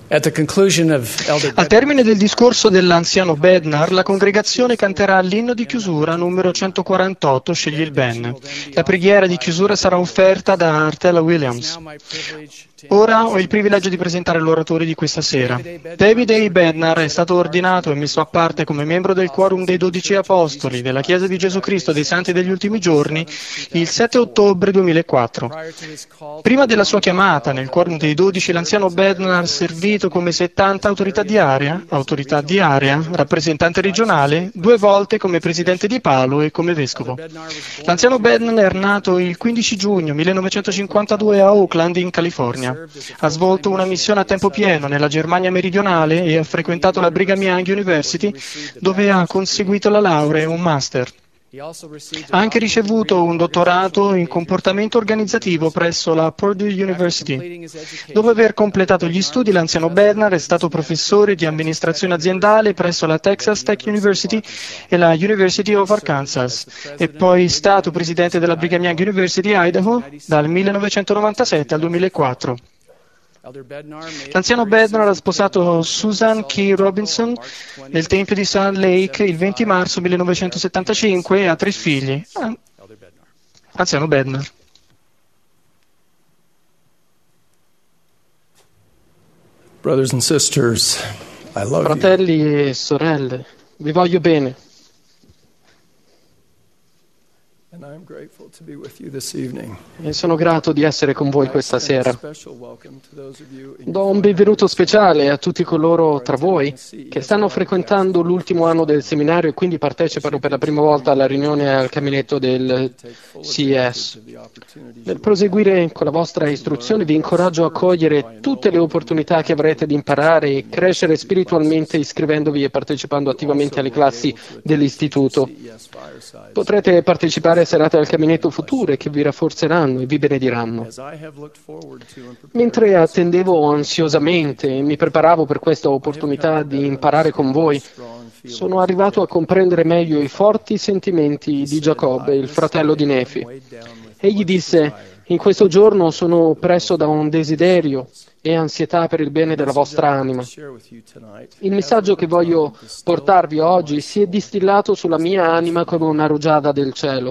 Al termine del discorso dell'anziano Bednar, la congregazione canterà l'inno di chiusura numero 148, Scegli il bene. La preghiera di chiusura sarà offerta da Artella Williams. Ora ho il privilegio di presentare l'oratore di questa sera. David A. Bednar è stato ordinato e messo a parte come membro del Quorum dei 12 Apostoli della Chiesa di Gesù Cristo dei Santi degli Ultimi Giorni il 7 ottobre 2004. Prima della sua chiamata nel Quorum dei 12, l'anziano Bednar ha servito come 70 autorità di area, rappresentante regionale, 2 volte come presidente di Palo e come vescovo. L'anziano Bednar è nato il 15 giugno 1952 a Oakland, in California. Ha svolto una missione a tempo pieno nella Germania meridionale e ha frequentato la Brigham Young University, dove ha conseguito la laurea e un master. Ha anche ricevuto un dottorato in comportamento organizzativo presso la Purdue University. Dopo aver completato gli studi, l'anziano Bednar è stato professore di amministrazione aziendale presso la Texas Tech University e la University of Arkansas e poi stato presidente della Brigham Young University Idaho dal 1997 al 2004. L'anziano Bednar ha sposato Susan K. Robinson nel Tempio di Salt Lake il 20 marzo 1975 e ha 3 figli. Anziano Bednar. Brothers and sisters, I love you. Fratelli e sorelle, vi voglio bene. And I'm grateful to be with you this evening. E sono grato di essere con voi questa sera. Do un benvenuto speciale a tutti coloro tra voi che stanno frequentando l'ultimo anno del seminario e quindi partecipano per la prima volta alla riunione al caminetto del CES. Nel proseguire con la vostra istruzione vi incoraggio a cogliere tutte le opportunità che avrete di imparare e crescere spiritualmente iscrivendovi e partecipando attivamente alle classi dell'istituto. Potrete partecipare a serate al caminetto future che vi rafforzeranno e vi benediranno. Mentre attendevo ansiosamente e mi preparavo per questa opportunità di imparare con voi, sono arrivato a comprendere meglio i forti sentimenti di Giacobbe, il fratello di Nefi. Egli disse: in questo giorno sono oppresso da un desiderio e ansietà per il bene della vostra anima. Il messaggio che voglio portarvi oggi si è distillato sulla mia anima come una rugiada del cielo.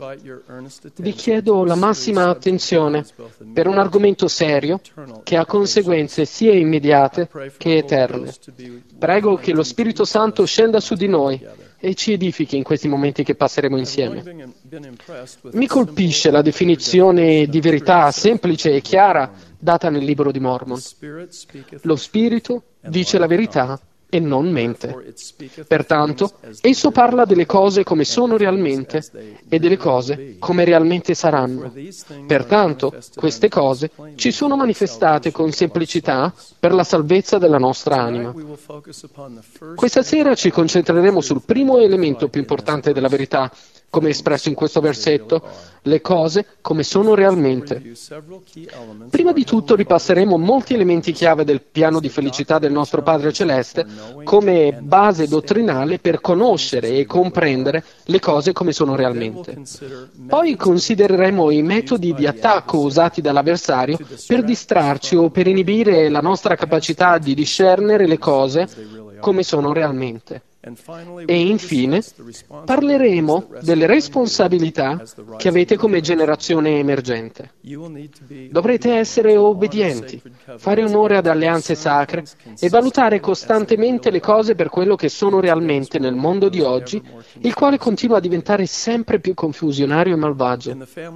Vi chiedo la massima attenzione per un argomento serio che ha conseguenze sia immediate che eterne. Prego che lo Spirito Santo scenda su di noi e ci edifichi in questi momenti che passeremo insieme. Mi colpisce la definizione di verità semplice e chiara data nel libro di Mormon. Lo Spirito dice la verità e non mente. Pertanto, esso parla delle cose come sono realmente e delle cose come realmente saranno. Pertanto, queste cose ci sono manifestate con semplicità per la salvezza della nostra anima. Questa sera ci concentreremo sul primo elemento più importante della verità, come espresso in questo versetto, le cose come sono realmente. Prima di tutto ripasseremo molti elementi chiave del piano di felicità del nostro Padre Celeste come base dottrinale per conoscere e comprendere le cose come sono realmente. Poi considereremo i metodi di attacco usati dall'avversario per distrarci o per inibire la nostra capacità di discernere le cose come sono realmente. E infine parleremo delle responsabilità che avete come generazione emergente. Dovrete essere obbedienti, fare onore ad alleanze sacre e valutare costantemente le cose per quello che sono realmente nel mondo di oggi, il quale continua a diventare sempre più confusionario e malvagio.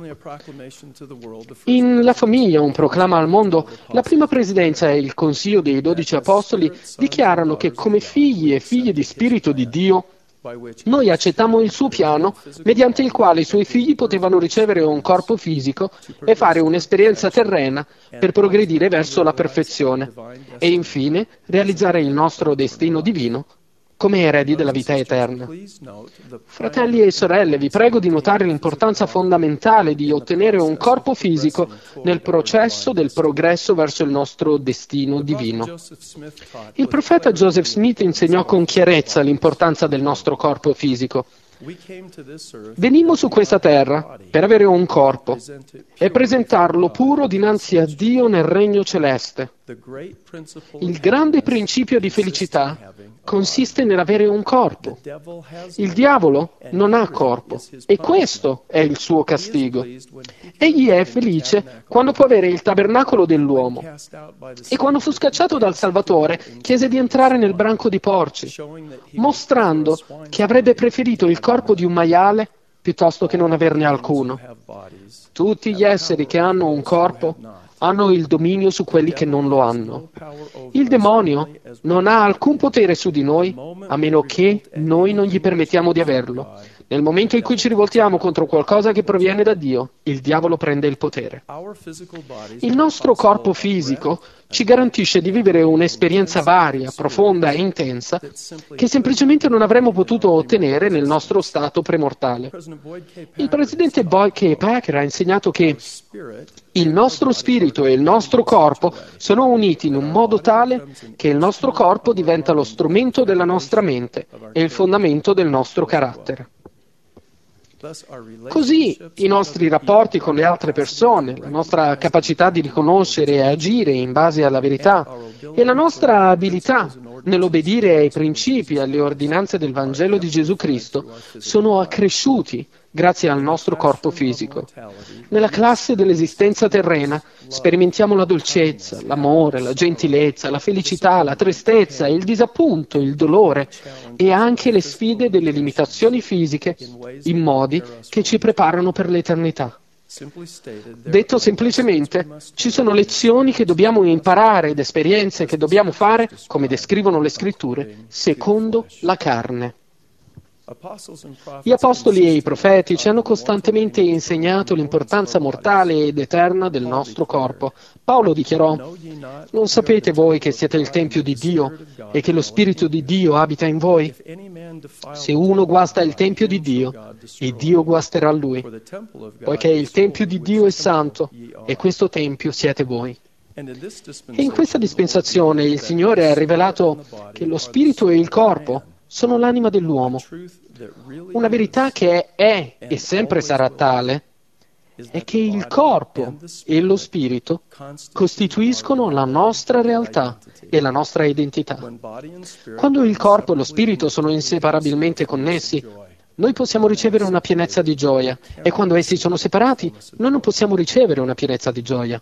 In La famiglia, un proclama al mondo, la prima presidenza e il consiglio dei 12 apostoli dichiarano che come figli e figlie di Spirito di Dio, noi accettammo il suo piano mediante il quale i suoi figli potevano ricevere un corpo fisico e fare un'esperienza terrena per progredire verso la perfezione e infine realizzare il nostro destino divino come eredi della vita eterna. Fratelli e sorelle, vi prego di notare l'importanza fondamentale di ottenere un corpo fisico nel processo del progresso verso il nostro destino divino. Il profeta Joseph Smith insegnò con chiarezza l'importanza del nostro corpo fisico. Venimmo su questa terra per avere un corpo e presentarlo puro dinanzi a Dio nel regno celeste. Il grande principio di felicità consiste nell'avere un corpo. Il diavolo non ha corpo e questo è il suo castigo. Egli è felice quando può avere il tabernacolo dell'uomo. E quando fu scacciato dal Salvatore, chiese di entrare nel branco di porci, mostrando che avrebbe preferito il corpo di un maiale piuttosto che non averne alcuno. Tutti gli esseri che hanno un corpo hanno il dominio su quelli che non lo hanno. Il demonio non ha alcun potere su di noi a meno che noi non gli permettiamo di averlo. Nel momento in cui ci rivoltiamo contro qualcosa che proviene da Dio, il diavolo prende il potere. Il nostro corpo fisico ci garantisce di vivere un'esperienza varia, profonda e intensa che semplicemente non avremmo potuto ottenere nel nostro stato premortale. Il presidente Boyd K. Packer ha insegnato che il nostro spirito e il nostro corpo sono uniti in un modo tale che il nostro corpo diventa lo strumento della nostra mente e il fondamento del nostro carattere. Così i nostri rapporti con le altre persone, la nostra capacità di riconoscere e agire in base alla verità e la nostra abilità nell'obbedire ai principi e alle ordinanze del Vangelo di Gesù Cristo sono accresciuti grazie al nostro corpo fisico. Nella classe dell'esistenza terrena sperimentiamo la dolcezza, l'amore, la gentilezza, la felicità, la tristezza, il disappunto, il dolore e anche le sfide delle limitazioni fisiche in modi che ci preparano per l'eternità. Detto semplicemente, ci sono lezioni che dobbiamo imparare ed esperienze che dobbiamo fare, come descrivono le Scritture, secondo la carne. Gli apostoli e i profeti ci hanno costantemente insegnato l'importanza mortale ed eterna del nostro corpo. Paolo dichiarò: «Non sapete voi che siete il Tempio di Dio e che lo Spirito di Dio abita in voi? Se uno guasta il Tempio di Dio, il Dio guasterà lui, poiché il Tempio di Dio è santo e questo Tempio siete voi». E in questa dispensazione il Signore ha rivelato che lo Spirito e il corpo sono l'anima dell'uomo. Una verità che è e sempre sarà tale è che il corpo e lo spirito costituiscono la nostra realtà e la nostra identità. Quando il corpo e lo spirito sono inseparabilmente connessi, noi possiamo ricevere una pienezza di gioia, e quando essi sono separati, noi non possiamo ricevere una pienezza di gioia.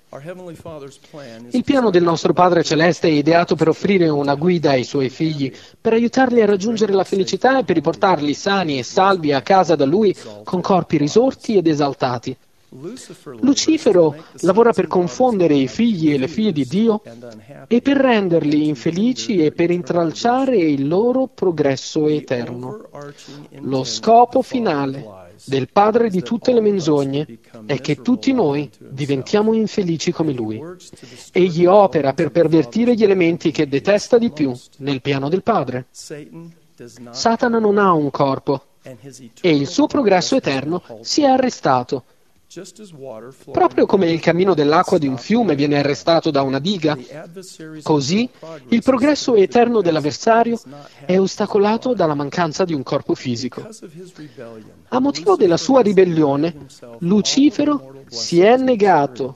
Il piano del nostro Padre Celeste è ideato per offrire una guida ai suoi figli, per aiutarli a raggiungere la felicità e per riportarli sani e salvi a casa da Lui con corpi risorti ed esaltati. Lucifero lavora per confondere i figli e le figlie di Dio e per renderli infelici e per intralciare il loro progresso eterno. Lo scopo finale del padre di tutte le menzogne è che tutti noi diventiamo infelici come lui. Egli opera per pervertire gli elementi che detesta di più nel piano del Padre. Satana non ha un corpo e il suo progresso eterno si è arrestato. Proprio come il cammino dell'acqua di un fiume viene arrestato da una diga, così il progresso eterno dell'avversario è ostacolato dalla mancanza di un corpo fisico. A motivo della sua ribellione, Lucifero si è negato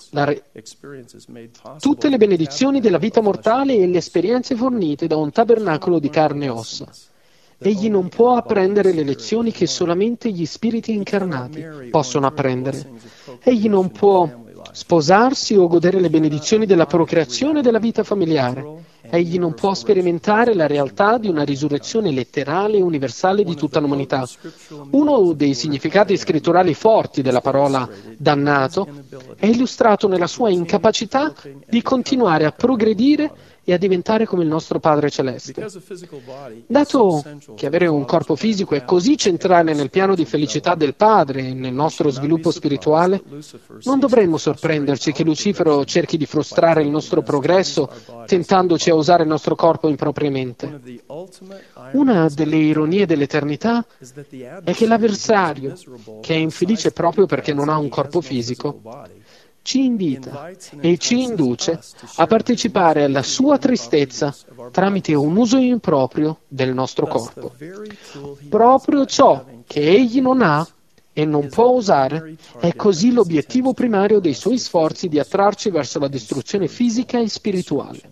tutte le benedizioni della vita mortale e le esperienze fornite da un tabernacolo di carne e ossa. Egli non può apprendere le lezioni che solamente gli spiriti incarnati possono apprendere. Egli non può sposarsi o godere le benedizioni della procreazione e della vita familiare. Egli non può sperimentare la realtà di una risurrezione letterale e universale di tutta l'umanità. Uno dei significati scritturali forti della parola dannato è illustrato nella sua incapacità di continuare a progredire e a diventare come il nostro Padre Celeste. Dato che avere un corpo fisico è così centrale nel piano di felicità del Padre e nel nostro sviluppo spirituale, non dovremmo sorprenderci che Lucifero cerchi di frustrare il nostro progresso tentandoci a usare il nostro corpo impropriamente. Una delle ironie dell'eternità è che l'avversario, che è infelice proprio perché non ha un corpo fisico, ci invita e ci induce a partecipare alla sua tristezza tramite un uso improprio del nostro corpo. Proprio ciò che egli non ha e non può osare, è così l'obiettivo primario dei suoi sforzi di attrarci verso la distruzione fisica e spirituale.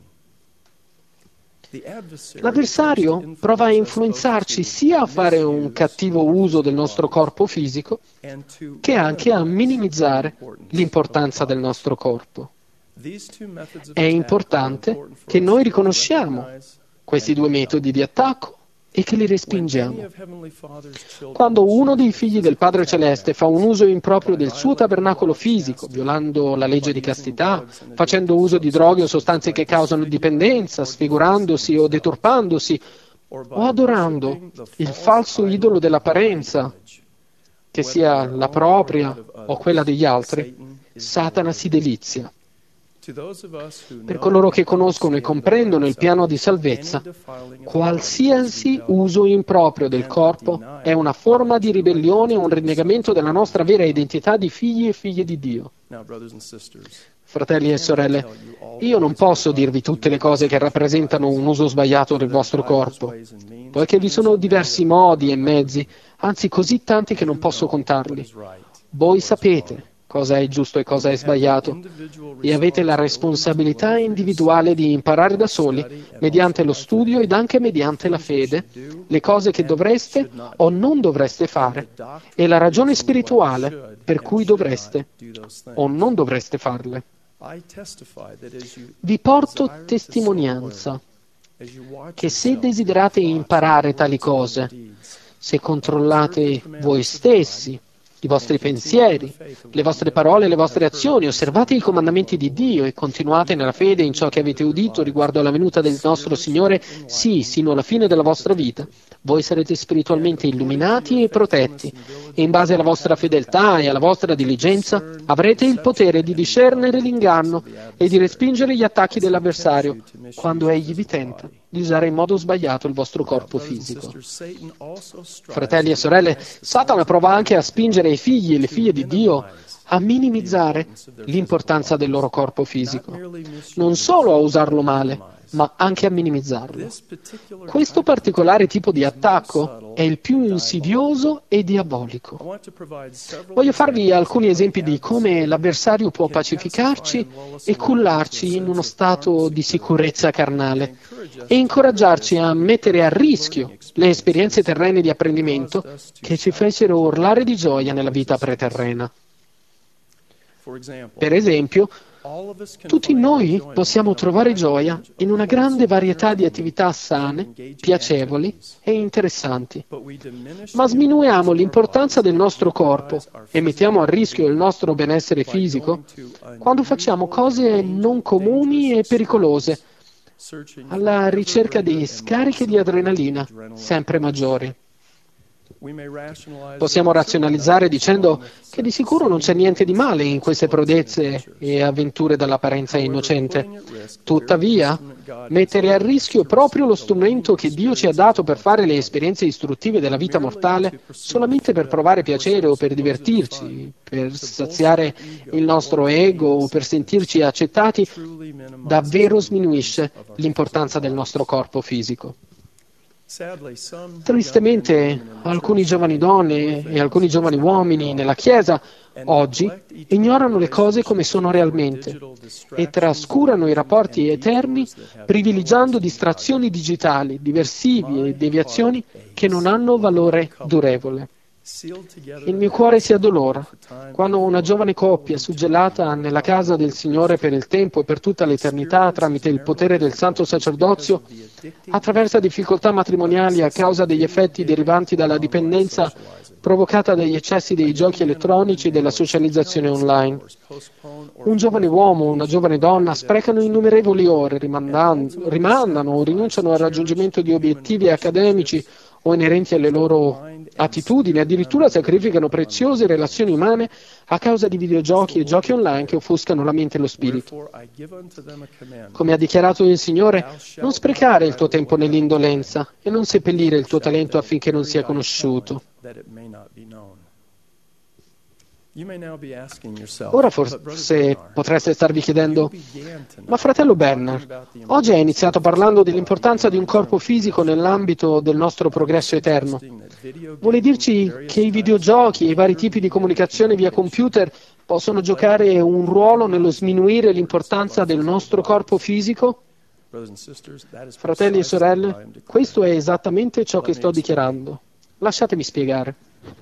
L'avversario prova a influenzarci sia a fare un cattivo uso del nostro corpo fisico, che anche a minimizzare l'importanza del nostro corpo. È importante che noi riconosciamo questi due metodi di attacco e che li respingiamo. Quando uno dei figli del Padre Celeste fa un uso improprio del suo tabernacolo fisico, violando la legge di castità, facendo uso di droghe o sostanze che causano dipendenza, sfigurandosi o deturpandosi, o adorando il falso idolo dell'apparenza, che sia la propria o quella degli altri, Satana si delizia. Per coloro che conoscono e comprendono il piano di salvezza, qualsiasi uso improprio del corpo è una forma di ribellione e un rinnegamento della nostra vera identità di figli e figlie di Dio. Fratelli e sorelle, io non posso dirvi tutte le cose che rappresentano un uso sbagliato del vostro corpo, poiché vi sono diversi modi e mezzi, anzi così tanti che non posso contarli. Voi sapete cosa è giusto e cosa è sbagliato, e avete la responsabilità individuale di imparare da soli, mediante lo studio ed anche mediante la fede, le cose che dovreste o non dovreste fare, e la ragione spirituale per cui dovreste o non dovreste farle. Vi porto testimonianza che se desiderate imparare tali cose, se controllate voi stessi, i vostri pensieri, le vostre parole e le vostre azioni, osservate i comandamenti di Dio e continuate nella fede in ciò che avete udito riguardo alla venuta del nostro Signore, sì, sino alla fine della vostra vita, voi sarete spiritualmente illuminati e protetti, e in base alla vostra fedeltà e alla vostra diligenza avrete il potere di discernere l'inganno e di respingere gli attacchi dell'avversario quando egli vi tenta di usare in modo sbagliato il vostro corpo fisico. Fratelli e sorelle, Satana prova anche a spingere i figli e le figlie di Dio a minimizzare l'importanza del loro corpo fisico, non solo a usarlo male, ma anche a minimizzarlo. Questo particolare tipo di attacco è il più insidioso e diabolico. Voglio farvi alcuni esempi di come l'avversario può pacificarci e cullarci in uno stato di sicurezza carnale e incoraggiarci a mettere a rischio le esperienze terrene di apprendimento che ci fecero urlare di gioia nella vita preterrena. Per esempio, tutti noi possiamo trovare gioia in una grande varietà di attività sane, piacevoli e interessanti, ma sminuiamo l'importanza del nostro corpo e mettiamo a rischio il nostro benessere fisico quando facciamo cose non comuni e pericolose, alla ricerca di scariche di adrenalina sempre maggiori. Possiamo razionalizzare dicendo che di sicuro non c'è niente di male in queste prodezze e avventure dall'apparenza innocente. Tuttavia, mettere a rischio proprio lo strumento che Dio ci ha dato per fare le esperienze istruttive della vita mortale solamente per provare piacere o per divertirci, per saziare il nostro ego o per sentirci accettati, davvero sminuisce l'importanza del nostro corpo fisico. Tristemente, alcuni giovani donne e alcuni giovani uomini nella Chiesa oggi ignorano le cose come sono realmente e trascurano i rapporti eterni privilegiando distrazioni digitali, diversivi e deviazioni che non hanno valore durevole. Il mio cuore si addolora quando una giovane coppia suggellata nella casa del Signore per il tempo e per tutta l'eternità tramite il potere del santo sacerdozio attraversa difficoltà matrimoniali a causa degli effetti derivanti dalla dipendenza provocata dagli eccessi dei giochi elettronici e della socializzazione online. Un giovane uomo o una giovane donna sprecano innumerevoli ore, rimandano o rinunciano al raggiungimento di obiettivi accademici o inerenti alle loro attitudini, addirittura sacrificano preziose relazioni umane a causa di videogiochi e giochi online che offuscano la mente e lo spirito. Come ha dichiarato il Signore, non sprecare il tuo tempo nell'indolenza e non seppellire il tuo talento affinché non sia conosciuto. Ora forse potreste starvi chiedendo, ma fratello Benner, oggi hai iniziato parlando dell'importanza di un corpo fisico nell'ambito del nostro progresso eterno. Vuole dirci che i videogiochi e i vari tipi di comunicazione via computer possono giocare un ruolo nello sminuire l'importanza del nostro corpo fisico? Fratelli e sorelle, questo è esattamente ciò che sto dichiarando. Lasciatemi spiegare.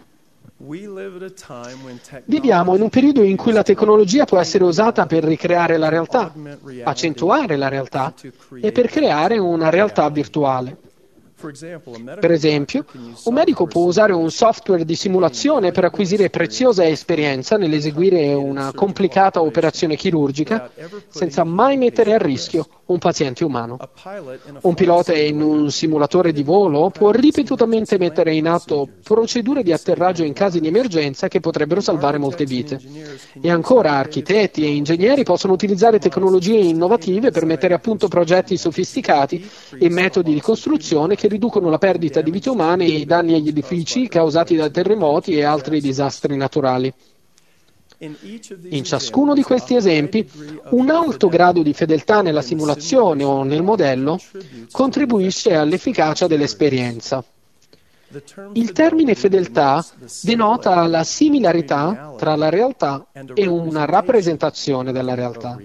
Viviamo in un periodo in cui la tecnologia può essere usata per ricreare la realtà, accentuare la realtà e per creare una realtà virtuale. Per esempio, un medico può usare un software di simulazione per acquisire preziosa esperienza nell'eseguire una complicata operazione chirurgica senza mai mettere a rischio un paziente umano. Un pilota in un simulatore di volo può ripetutamente mettere in atto procedure di atterraggio in casi di emergenza che potrebbero salvare molte vite. E ancora architetti e ingegneri possono utilizzare tecnologie innovative per mettere a punto progetti sofisticati e metodi di costruzione che riducono la perdita di vite umane e i danni agli edifici causati da terremoti e altri disastri naturali. In ciascuno di questi esempi, un alto grado di fedeltà nella simulazione o nel modello contribuisce all'efficacia dell'esperienza. Il termine fedeltà denota la similarità tra la realtà e una rappresentazione della realtà.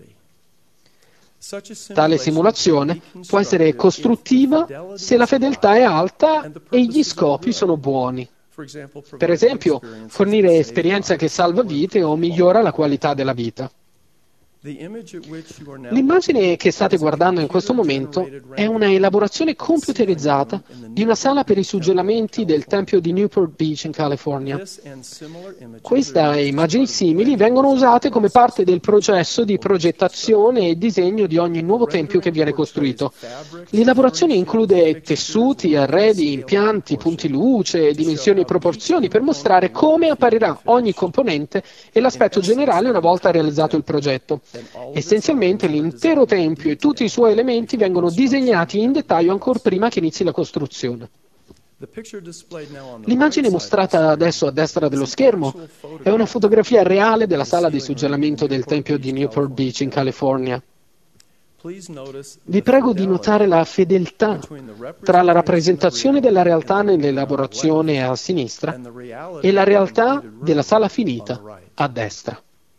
Tale simulazione può essere costruttiva se la fedeltà è alta e gli scopi sono buoni. Per esempio, fornire esperienza che salva vite o migliora la qualità della vita. L'immagine che state guardando in questo momento è una elaborazione computerizzata di una sala per i suggellamenti del Tempio di Newport Beach in California. Queste immagini simili vengono usate come parte del processo di progettazione e disegno di ogni nuovo tempio che viene costruito. L'elaborazione include tessuti, arredi, impianti, punti luce, dimensioni e proporzioni per mostrare come apparirà ogni componente e l'aspetto generale una volta realizzato il progetto. Essenzialmente l'intero tempio e tutti i suoi elementi vengono disegnati in dettaglio ancora prima che inizi la costruzione. L'immagine mostrata adesso a destra dello schermo è una fotografia reale della sala di suggellamento del Tempio di Newport Beach in California. Vi prego di notare la fedeltà tra la rappresentazione della realtà nell'elaborazione a sinistra e la realtà della sala finita a destra.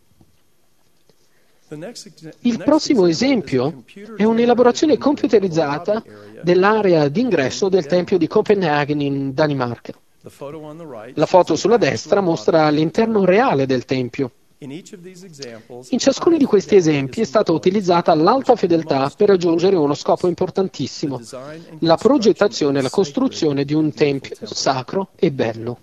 Il prossimo esempio è un'elaborazione computerizzata dell'area d'ingresso del Tempio di Copenaghen in Danimarca. La foto sulla destra mostra l'interno reale del Tempio. In ciascuno di questi esempi è stata utilizzata l'alta fedeltà per raggiungere uno scopo importantissimo, la progettazione e la costruzione di un tempio sacro e bello.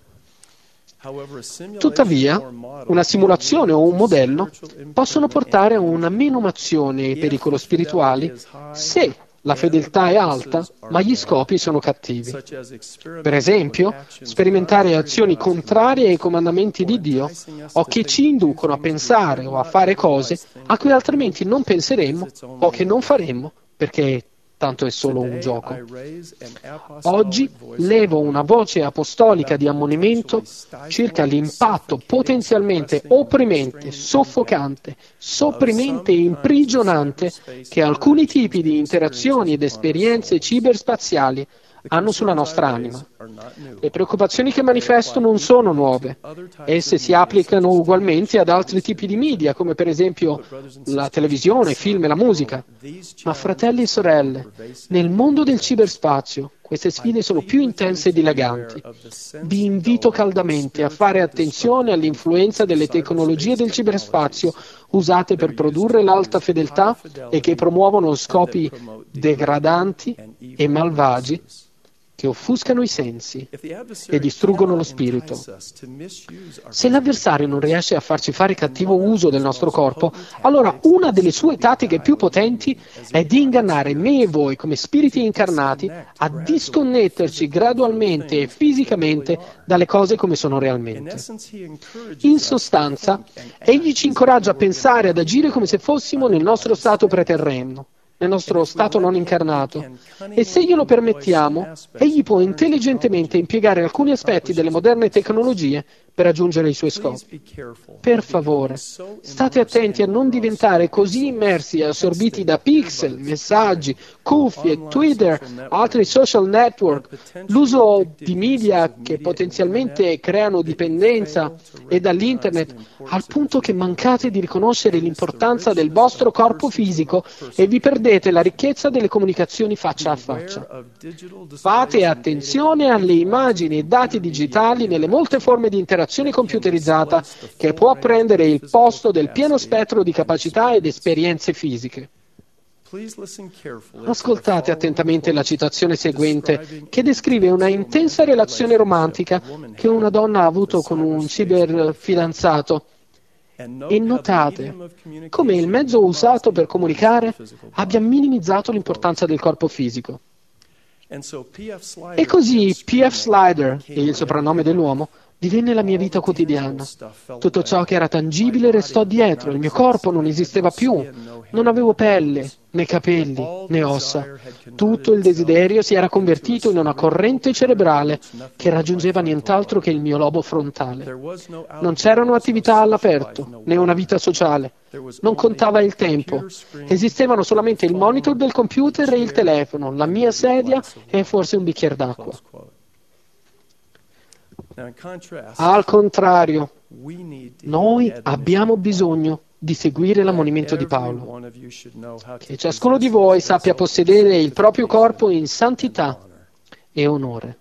Tuttavia, una simulazione o un modello possono portare a una menomazione ai pericoli spirituali se la fedeltà è alta, ma gli scopi sono cattivi. Per esempio, sperimentare azioni contrarie ai comandamenti di Dio o che ci inducono a pensare o a fare cose a cui altrimenti non penseremmo o che non faremmo perché tanto è solo un gioco. Oggi levo una voce apostolica di ammonimento circa l'impatto potenzialmente opprimente, soffocante, sopprimente e imprigionante che alcuni tipi di interazioni ed esperienze ciberspaziali hanno sulla nostra anima. Le preoccupazioni che manifesto non sono nuove. Esse si applicano ugualmente ad altri tipi di media, come per esempio la televisione, film e la musica. Ma fratelli e sorelle, nel mondo del ciberspazio queste sfide sono più intense e dilaganti. Vi invito caldamente a fare attenzione all'influenza delle tecnologie del ciberspazio usate per produrre l'alta fedeltà e che promuovono scopi degradanti e malvagi che offuscano i sensi e distruggono lo spirito. Se l'avversario non riesce a farci fare cattivo uso del nostro corpo, allora una delle sue tattiche più potenti è di ingannare me e voi come spiriti incarnati a disconnetterci gradualmente e fisicamente dalle cose come sono realmente. In sostanza, egli ci incoraggia a pensare e ad agire come se fossimo nel nostro stato preterreno. nel nostro stato non incarnato. E se glielo permettiamo, egli può intelligentemente impiegare alcuni aspetti delle moderne tecnologie per raggiungere i suoi scopi. Per favore, state attenti a non diventare così immersi e assorbiti da pixel, messaggi, cuffie, Twitter, altri social network, l'uso di media che potenzialmente creano dipendenza e dall'internet, al punto che mancate di riconoscere l'importanza del vostro corpo fisico e vi perdete la ricchezza delle comunicazioni faccia a faccia. Fate attenzione alle immagini e dati digitali nelle molte forme di interazione computerizzata che può prendere il posto del pieno spettro di capacità ed esperienze fisiche. Ascoltate attentamente la citazione seguente, che descrive una intensa relazione romantica che una donna ha avuto con un cyberfidanzato. E notate come il mezzo usato per comunicare abbia minimizzato l'importanza del corpo fisico. E così P.F. Slider, il soprannome dell'uomo, divenne la mia vita quotidiana. Tutto ciò che era tangibile restò dietro, il mio corpo non esisteva più, non avevo pelle, né capelli, né ossa. Tutto il desiderio si era convertito in una corrente cerebrale che raggiungeva nient'altro che il mio lobo frontale. Non c'erano attività all'aperto, né una vita sociale. Non contava il tempo. Esistevano solamente il monitor del computer e il telefono, la mia sedia e forse un bicchiere d'acqua. Al contrario, noi abbiamo bisogno di seguire l'ammonimento di Paolo, che ciascuno di voi sappia possedere il proprio corpo in santità e onore.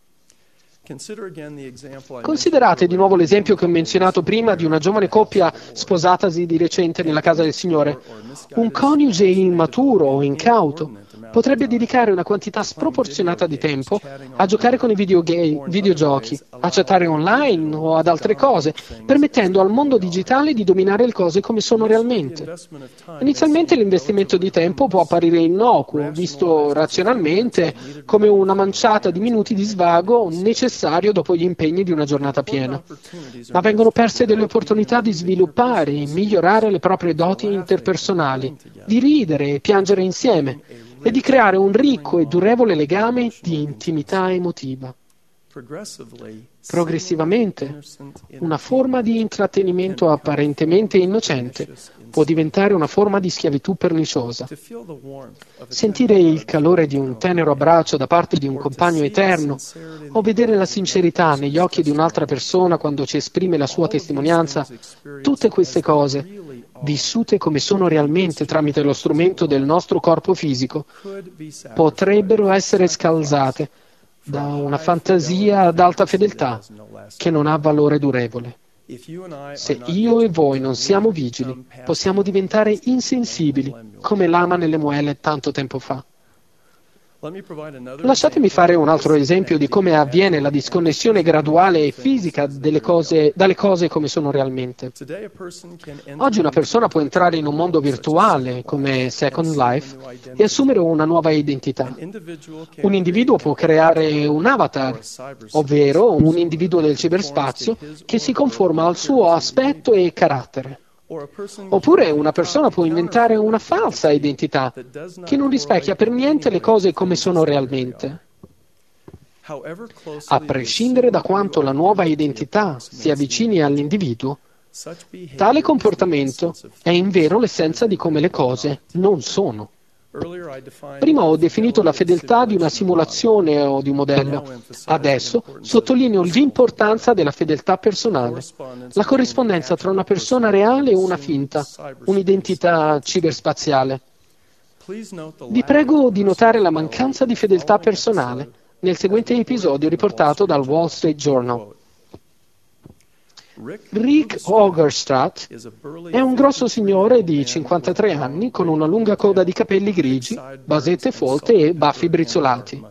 Considerate di nuovo l'esempio che ho menzionato prima di una giovane coppia sposatasi di recente nella casa del Signore. Un coniuge immaturo o incauto potrebbe dedicare una quantità sproporzionata di tempo a giocare con i videogiochi, a chattare online o ad altre cose, permettendo al mondo digitale di dominare le cose come sono realmente. Inizialmente l'investimento di tempo può apparire innocuo, visto razionalmente come una manciata di minuti di svago necessario dopo gli impegni di una giornata piena. Ma vengono perse delle opportunità di sviluppare e migliorare le proprie doti interpersonali, di ridere e piangere insieme, e di creare un ricco e durevole legame di intimità emotiva. Progressivamente, una forma di intrattenimento apparentemente innocente può diventare una forma di schiavitù perniciosa. Sentire il calore di un tenero abbraccio da parte di un compagno eterno, o vedere la sincerità negli occhi di un'altra persona quando ci esprime la sua testimonianza, tutte queste cose, vissute come sono realmente tramite lo strumento del nostro corpo fisico, potrebbero essere scalzate da una fantasia ad alta fedeltà che non ha valore durevole. Se io e voi non siamo vigili, possiamo diventare insensibili, come l'ama nelle moelle tanto tempo fa. Lasciatemi fare un altro esempio di come avviene la disconnessione graduale e fisica dalle cose come sono realmente. Oggi una persona può entrare in un mondo virtuale, come Second Life, e assumere una nuova identità. Un individuo può creare un avatar, ovvero un individuo del ciberspazio che si conforma al suo aspetto e carattere. Oppure una persona può inventare una falsa identità che non rispecchia per niente le cose come sono realmente. A prescindere da quanto la nuova identità si avvicini all'individuo, tale comportamento è in vero l'essenza di come le cose non sono. Prima ho definito la fedeltà di una simulazione o di un modello. Adesso sottolineo l'importanza della fedeltà personale, la corrispondenza tra una persona reale e una finta, un'identità ciberspaziale. Vi prego di notare la mancanza di fedeltà personale nel seguente episodio riportato dal Wall Street Journal. Rick Ogerstradt è un grosso signore di 53 anni con una lunga coda di capelli grigi, basette folte e baffi brizzolati.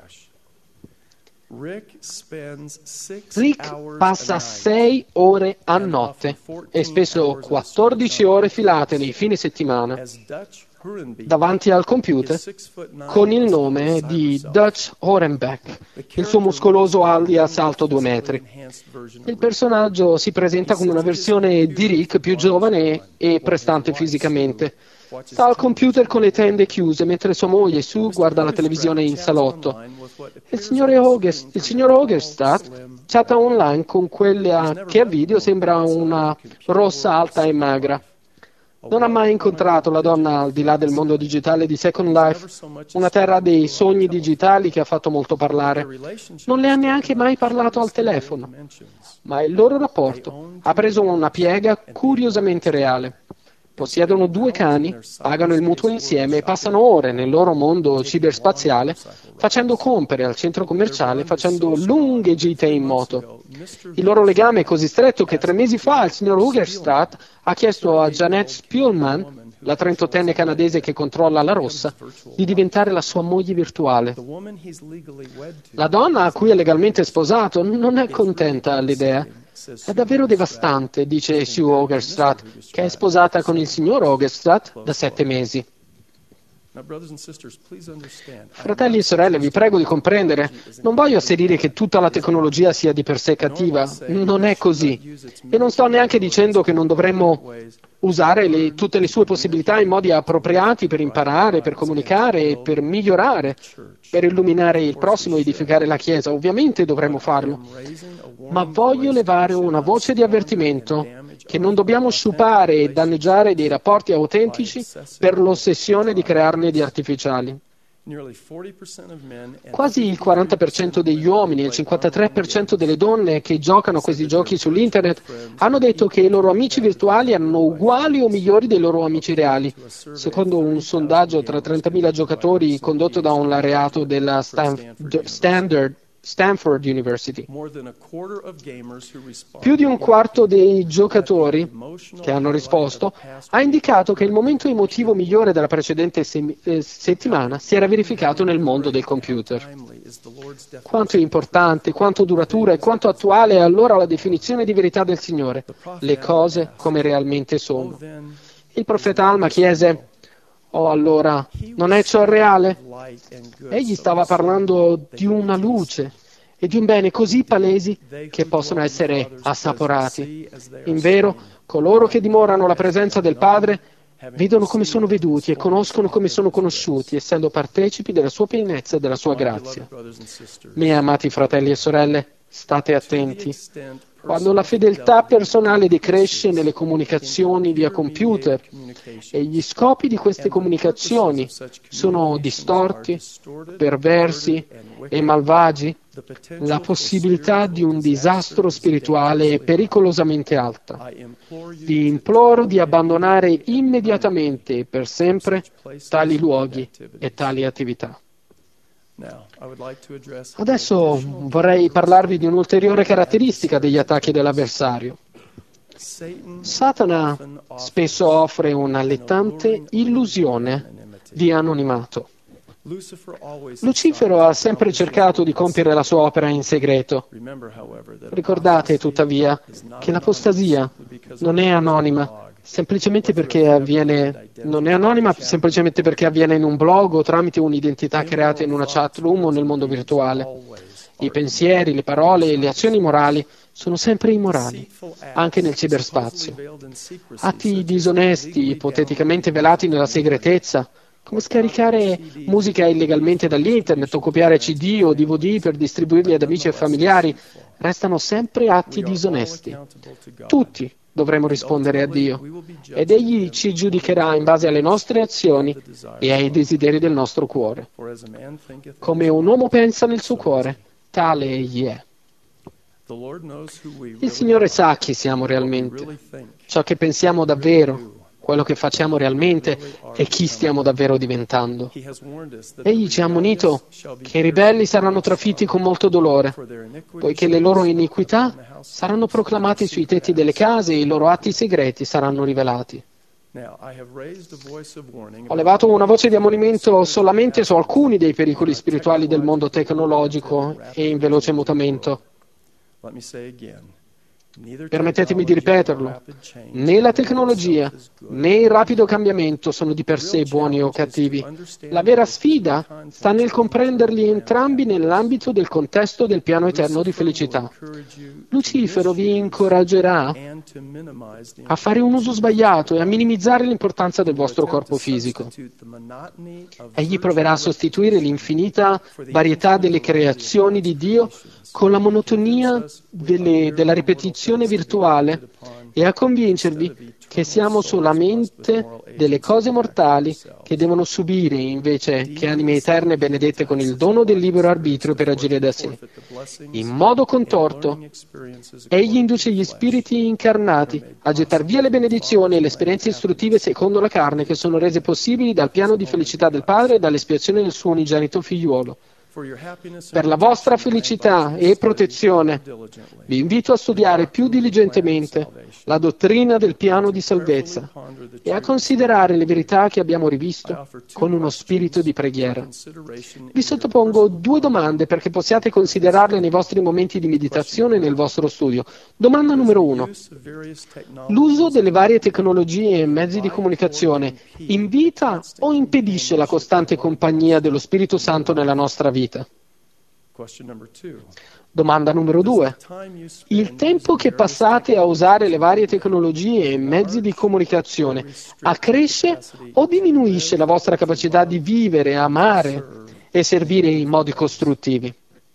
Rick passa 6 ore a notte e spesso 14 ore filate nei fine settimana davanti al computer con il nome di Dutch Horenbeck, il suo muscoloso alias alto 2 metri. Il personaggio si presenta come una versione di Rick più giovane e prestante fisicamente. sta al computer con le tende chiuse mentre sua moglie Sue guarda la televisione in salotto. Il signor Ogerstad chatta online con quella che a video sembra una rossa alta e magra. Non ha mai incontrato la donna al di là del mondo digitale di Second Life, una terra dei sogni digitali che ha fatto molto parlare. Non le ha neanche mai parlato al telefono, ma il loro rapporto ha preso una piega curiosamente reale. Possiedono 2 cani, pagano il mutuo insieme e passano ore nel loro mondo ciberspaziale facendo compere al centro commerciale, facendo lunghe gite in moto. Il loro legame è così stretto che 3 mesi fa il signor Hugerstad ha chiesto a Janet Spielman, la 38enne canadese che controlla la rossa, di diventare la sua moglie virtuale. La donna a cui è legalmente sposato non è contenta all'idea. È davvero devastante, dice Sue Ogerstad, che è sposata con il signor Ogerstad da 7 mesi. Fratelli e sorelle, vi prego di comprendere, non voglio asserire che tutta la tecnologia sia di per sé cattiva, non è così. E non sto neanche dicendo che non dovremmo usare tutte le sue possibilità in modi appropriati per imparare, per comunicare e per migliorare, per illuminare il prossimo e edificare la Chiesa. Ovviamente dovremmo farlo. Ma voglio levare una voce di avvertimento che non dobbiamo sciupare e danneggiare dei rapporti autentici per l'ossessione di crearne di artificiali. Quasi il 40% degli uomini e il 53% delle donne che giocano questi giochi sull'internet hanno detto che i loro amici virtuali erano uguali o migliori dei loro amici reali, secondo un sondaggio tra 30.000 giocatori condotto da un laureato della Stanford University. Più di un quarto dei giocatori che hanno risposto ha indicato che il momento emotivo migliore della precedente settimana si era verificato nel mondo del computer. Quanto è importante, quanto duratura e quanto attuale è allora la definizione di verità del Signore, le cose come realmente sono. Il profeta Alma chiese: «Oh, allora, non è ciò reale?» Egli stava parlando di una luce e di un bene così palesi che possono essere assaporati. Invero, coloro che dimorano la presenza del Padre vedono come sono veduti e conoscono come sono conosciuti, essendo partecipi della sua pienezza e della sua grazia. Miei amati fratelli e sorelle, state attenti. Quando la fedeltà personale decresce nelle comunicazioni via computer e gli scopi di queste comunicazioni sono distorti, perversi e malvagi, la possibilità di un disastro spirituale è pericolosamente alta. Vi imploro di abbandonare immediatamente e per sempre tali luoghi e tali attività. Adesso vorrei parlarvi di un'ulteriore caratteristica degli attacchi dell'avversario. Satana spesso offre un'allettante illusione di anonimato. Lucifero ha sempre cercato di compiere la sua opera in segreto. Ricordate, tuttavia, che l'apostasia non è anonima semplicemente perché avviene in un blog o tramite un'identità creata in una chat room o nel mondo virtuale. I pensieri, le parole e le azioni morali sono sempre immorali, anche nel ciberspazio. Atti disonesti, ipoteticamente velati nella segretezza, come scaricare musica illegalmente dall'internet o copiare CD o DVD per distribuirli ad amici e familiari, restano sempre atti disonesti. Tutti dovremo rispondere a Dio ed Egli ci giudicherà in base alle nostre azioni e ai desideri del nostro cuore. Come un uomo pensa nel suo cuore, tale Egli è. Il Signore sa chi siamo realmente, ciò che pensiamo davvero, quello che facciamo realmente e chi stiamo davvero diventando. Egli ci ha ammonito che i ribelli saranno trafitti con molto dolore, poiché le loro iniquità saranno proclamate sui tetti delle case e i loro atti segreti saranno rivelati. Ho levato una voce di ammonimento solamente su alcuni dei pericoli spirituali del mondo tecnologico e in veloce mutamento. Permettetemi di ripeterlo, né la tecnologia né il rapido cambiamento sono di per sé buoni o cattivi. La vera sfida sta nel comprenderli entrambi nell'ambito del contesto del piano eterno di felicità. Lucifero vi incoraggerà a fare un uso sbagliato e a minimizzare l'importanza del vostro corpo fisico. Egli proverà a sostituire l'infinita varietà delle creazioni di Dio con la monotonia della ripetizione virtuale e a convincervi che siamo solamente delle cose mortali che devono subire invece che anime eterne e benedette con il dono del libero arbitrio per agire da sé. In modo contorto, egli induce gli spiriti incarnati a gettar via le benedizioni e le esperienze istruttive secondo la carne che sono rese possibili dal piano di felicità del Padre e dall'espiazione del suo unigenito figliuolo. Per la vostra felicità e protezione, vi invito a studiare più diligentemente la dottrina del piano di salvezza e a considerare le verità che abbiamo rivisto con uno spirito di preghiera. Vi sottopongo 2 domande perché possiate considerarle nei vostri momenti di meditazione e nel vostro studio. Domanda numero 1. L'uso delle varie tecnologie e mezzi di comunicazione invita o impedisce la costante compagnia dello Spirito Santo nella nostra vita? Domanda numero 2. Il tempo che passate a usare le varie tecnologie e mezzi di comunicazione accresce o diminuisce la vostra capacità di vivere, amare e servire in modi costruttivi?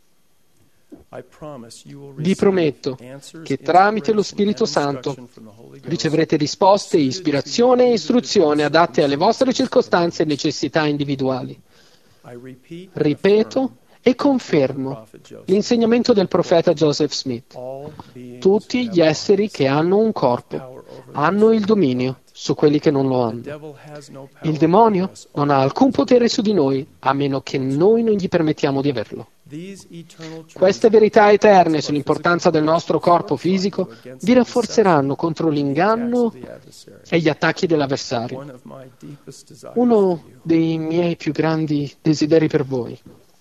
Vi prometto che tramite lo Spirito Santo riceverete risposte, ispirazione e istruzione adatte alle vostre circostanze e necessità individuali. Ripeto e confermo l'insegnamento del profeta Joseph Smith. Tutti gli esseri che hanno un corpo hanno il dominio su quelli che non lo hanno. Il demonio non ha alcun potere su di noi, a meno che noi non gli permettiamo di averlo. Queste verità eterne sull'importanza del nostro corpo fisico vi rafforzeranno contro l'inganno e gli attacchi dell'avversario. Uno dei miei più grandi desideri per voi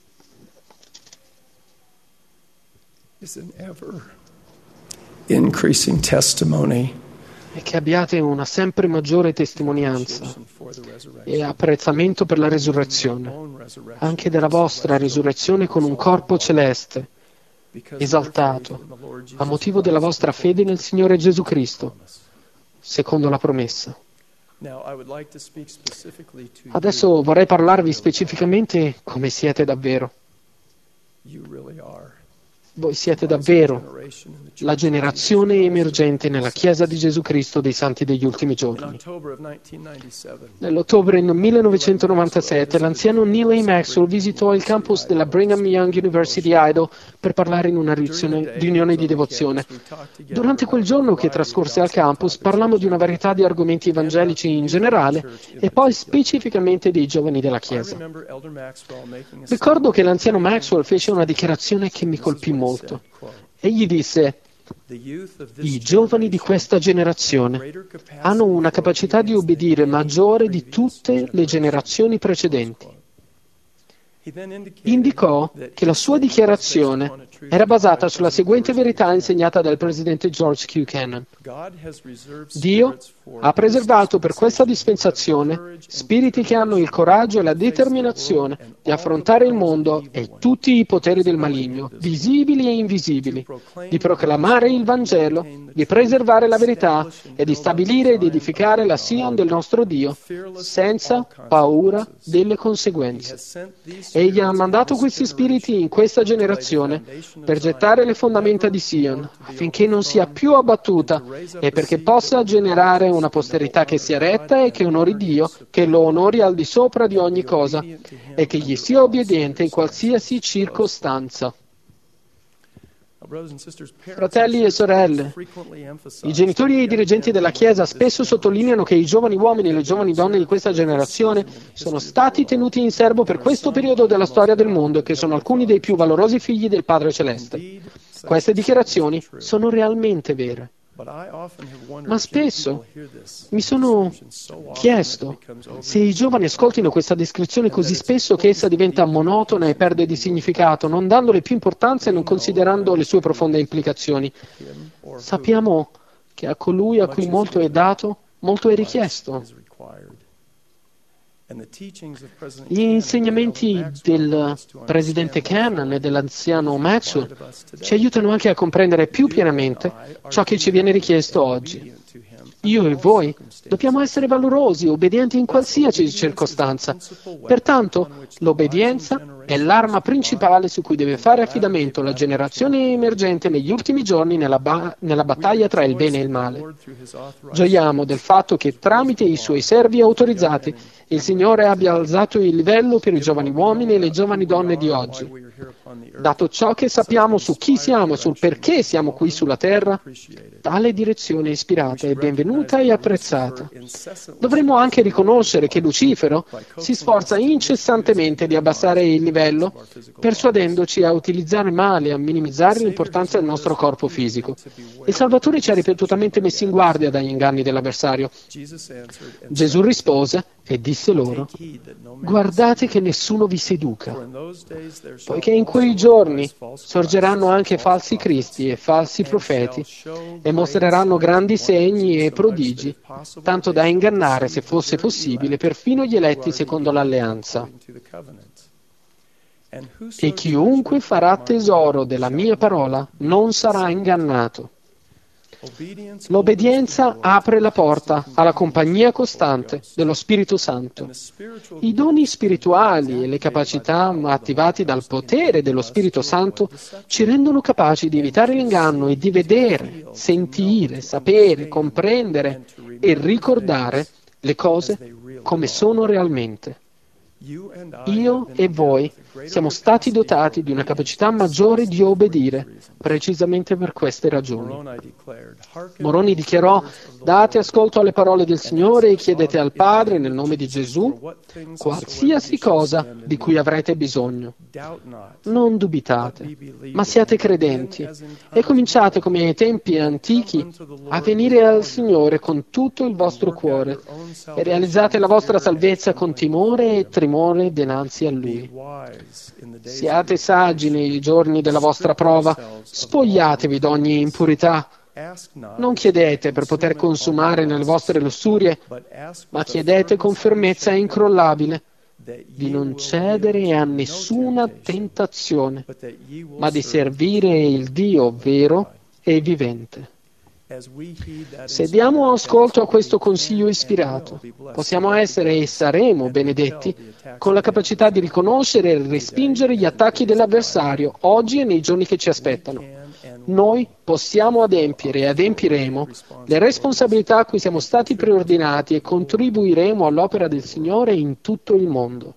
increasing testimony è che abbiate una sempre maggiore testimonianza e apprezzamento per la resurrezione, anche della vostra resurrezione con un corpo celeste, esaltato, a motivo della vostra fede nel Signore Gesù Cristo, secondo la promessa. Adesso vorrei parlarvi specificamente come siete davvero. Voi siete davvero la generazione emergente nella Chiesa di Gesù Cristo dei Santi degli ultimi giorni. Nell'ottobre 1997 l'anziano Neil A. Maxwell visitò il campus della Brigham Young University Idaho per parlare in una riunione di devozione. Durante quel giorno che trascorse al campus parlammo di una varietà di argomenti evangelici in generale e poi specificamente dei giovani della Chiesa. Ricordo che l'anziano Maxwell fece una dichiarazione che mi colpì molto. Egli disse: i giovani di questa generazione hanno una capacità di obbedire maggiore di tutte le generazioni precedenti. Indicò che la sua dichiarazione era basata sulla seguente verità insegnata dal presidente George Q. Cannon. Dio ha preservato per questa dispensazione spiriti che hanno il coraggio e la determinazione di affrontare il mondo e tutti i poteri del maligno, visibili e invisibili, di proclamare il Vangelo, di preservare la verità e di stabilire ed edificare la Sion del nostro Dio senza paura delle conseguenze. Egli ha mandato questi spiriti in questa generazione per gettare le fondamenta di Sion, affinché non sia più abbattuta e perché possa generare una posterità che sia retta e che onori Dio, che lo onori al di sopra di ogni cosa e che gli sia obbediente in qualsiasi circostanza. Fratelli e sorelle, i genitori e i dirigenti della Chiesa spesso sottolineano che i giovani uomini e le giovani donne di questa generazione sono stati tenuti in serbo per questo periodo della storia del mondo e che sono alcuni dei più valorosi figli del Padre Celeste. Queste dichiarazioni sono realmente vere. Ma spesso mi sono chiesto se i giovani ascoltino questa descrizione così spesso che essa diventa monotona e perde di significato, non dandole più importanza e non considerando le sue profonde implicazioni. Sappiamo che a colui a cui molto è dato, molto è richiesto. Gli insegnamenti del presidente Cannon e dell'anziano Maxwell ci aiutano anche a comprendere più pienamente ciò che ci viene richiesto oggi. Io e voi dobbiamo essere valorosi, obbedienti in qualsiasi circostanza. Pertanto, l'obbedienza è l'arma principale su cui deve fare affidamento la generazione emergente negli ultimi giorni nella battaglia tra il bene e il male. Gioiamo del fatto che tramite i suoi servi autorizzati il Signore abbia alzato il livello per i giovani uomini e le giovani donne di oggi. Dato ciò che sappiamo su chi siamo e sul perché siamo qui sulla terra, tale direzione è ispirata e benvenuta e apprezzata. Dovremmo anche riconoscere che Lucifero si sforza incessantemente di abbassare il livello, persuadendoci a utilizzare male e a minimizzare l'importanza del nostro corpo fisico. Il Salvatore ci ha ripetutamente messi in guardia dagli inganni dell'avversario. Gesù rispose e disse loro: guardate che nessuno vi seduca, poiché in quei giorni sorgeranno anche falsi cristi e falsi profeti e mostreranno grandi segni e prodigi, tanto da ingannare, se fosse possibile, perfino gli eletti secondo l'alleanza. E chiunque farà tesoro della mia parola non sarà ingannato. L'obbedienza apre la porta alla compagnia costante dello Spirito Santo. I doni spirituali e le capacità attivati dal potere dello Spirito Santo ci rendono capaci di evitare l'inganno e di vedere, sentire, sapere, comprendere e ricordare le cose come sono realmente. Io e voi siamo stati dotati di una capacità maggiore di obbedire, precisamente per queste ragioni. Moroni dichiarò: date ascolto alle parole del Signore e chiedete al Padre, nel nome di Gesù, qualsiasi cosa di cui avrete bisogno. Non dubitate, ma siate credenti e cominciate come ai tempi antichi a venire al Signore con tutto il vostro cuore e realizzate la vostra salvezza con timore e tremore dinanzi a Lui. Siate saggi nei giorni della vostra prova, spogliatevi di ogni impurità. Non chiedete per poter consumare nelle vostre lussurie, ma chiedete con fermezza incrollabile di non cedere a nessuna tentazione, ma di servire il Dio vero e vivente. Se diamo ascolto a questo consiglio ispirato, possiamo essere e saremo benedetti con la capacità di riconoscere e respingere gli attacchi dell'avversario oggi e nei giorni che ci aspettano. Noi possiamo adempiere e adempiremo le responsabilità a cui siamo stati preordinati e contribuiremo all'opera del Signore in tutto il mondo.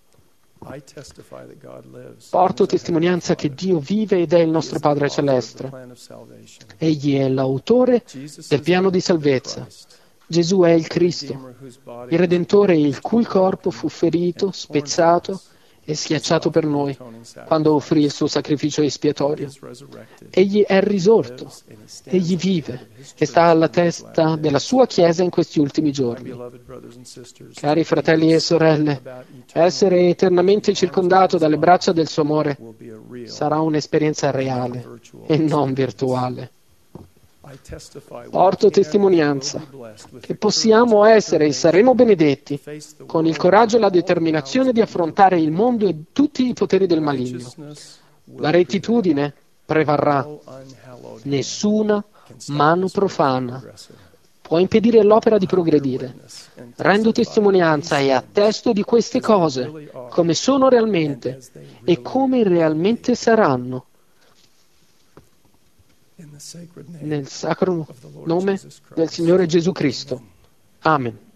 Porto testimonianza che Dio vive ed è il nostro Padre Celeste. Egli è l'autore del piano di salvezza. Gesù è il Cristo, il Redentore il cui corpo fu ferito, spezzato e schiacciato per noi quando offrì il suo sacrificio espiatorio. Egli è risorto, egli vive e sta alla testa della sua Chiesa in questi ultimi giorni. Cari fratelli e sorelle, essere eternamente circondato dalle braccia del suo amore sarà un'esperienza reale e non virtuale. Porto testimonianza che possiamo essere e saremo benedetti con il coraggio e la determinazione di affrontare il mondo e tutti i poteri del maligno. La rettitudine prevarrà. Nessuna mano profana può impedire l'opera di progredire. Rendo testimonianza e attesto di queste cose, come sono realmente e come realmente saranno. Nel sacro nome del Signore Gesù Cristo. Amen.